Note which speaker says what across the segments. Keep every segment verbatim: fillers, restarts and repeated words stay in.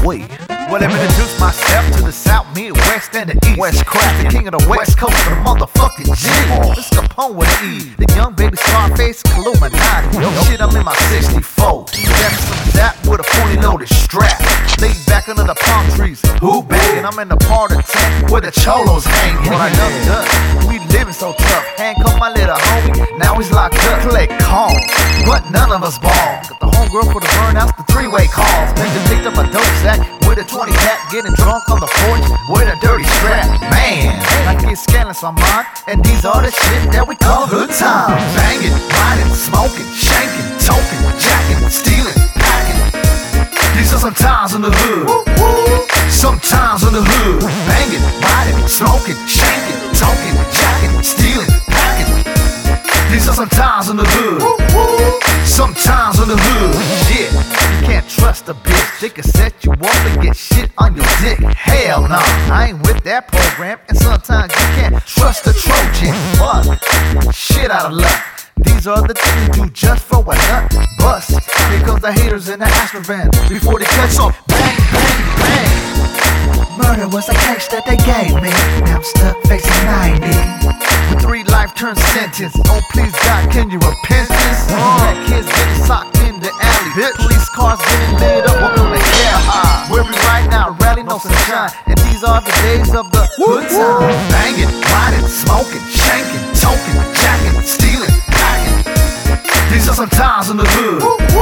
Speaker 1: way. Well, let me introduce myself to the South, Midwest, and the East. West Craft, the king of the West Coast, the motherfucking G. It's Capone with an E, the young baby Scarface, Illuminati. Yo, shit, I'm in my sixty-four. Steps from that with a fully loaded strap. Laid back under the palm trees, who banging? I'm in the part of town where the cholos hanging. What I done done, we living so tough. Handcuff my little homie, now he's locked up. Collect calls, but none of us ball. Got the homegirl for the burnouts, the three-way calls. Nigga picked up a dope sack with a twenty pack, getting drunk on the porch with a dirty strap. Man, I get scandalous on mine, and these are the shit that we call good times. Banging, riding, smoking, shanking, toking, jacking, stealing, packing. These are some times in the hood. Sometimes in the hood. Banging, riding, smoking, shanking, toking, jacking, stealing, packing. These are some times in the hood. Sometimes in the hood. Shit, you can't trust a bitch. They can set you up and get shit on your dick. Hell no, I ain't with that program. And sometimes you can't trust a Trojan. But shit out of luck. These are the things you do just for a nut bust. Here comes the haters in the Astrovan. Before they catch up, bang, bang, bang. Murder was a case that they gave me. Now I'm stuck facing ninety with three life term sentence. Oh please God, can you repent this? Black kids getting socked in the alley. Bitch. Police cars getting lit up on the air. Where we right now, rally no sunshine. And these are the days of the good time. Banging, riding, smoking, shanking, toking, jacking, stealing. These are some times in the hood.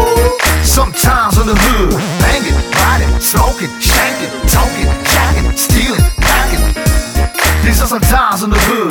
Speaker 1: Sometimes in the hood. Banging, riding, smoking, shanking, toking, jacking, stealing, packing. These are some times in the hood.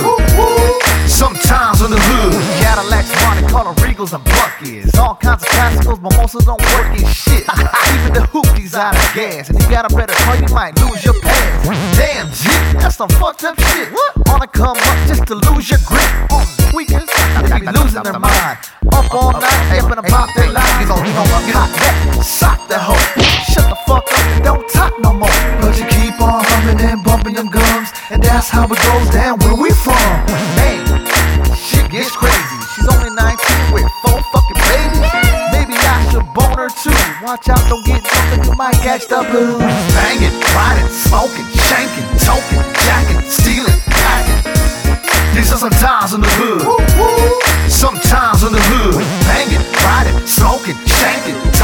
Speaker 1: Sometimes in the hood. Cadillacs, Monte Carlo, Regals, and Buckies. All kinds of classicals, mimosas don't work in shit. Even the hoopies out of gas. If you got a better car, you might lose your pass. Damn, G, that's some fucked up shit. What? On a come up just to lose your grip. On tweakers, they be losing their mind. Up all night, up and about their lives. You gon' cop that, sock that hoe. Shut the fuck up and don't talk no more. Cause you keep on humming and bumping them gums. And that's how it goes down where we from. Man, shit gets crazy. She's only nineteen with four fucking babies. Maybe I should bone her too. Watch out, don't get something, you might catch the blues. Banging, riding, smoking, shanking, toking, jacking, stealing, packing. These are some times in the hood. Sometimes in the hood. Banging, riding, smoking, shanking,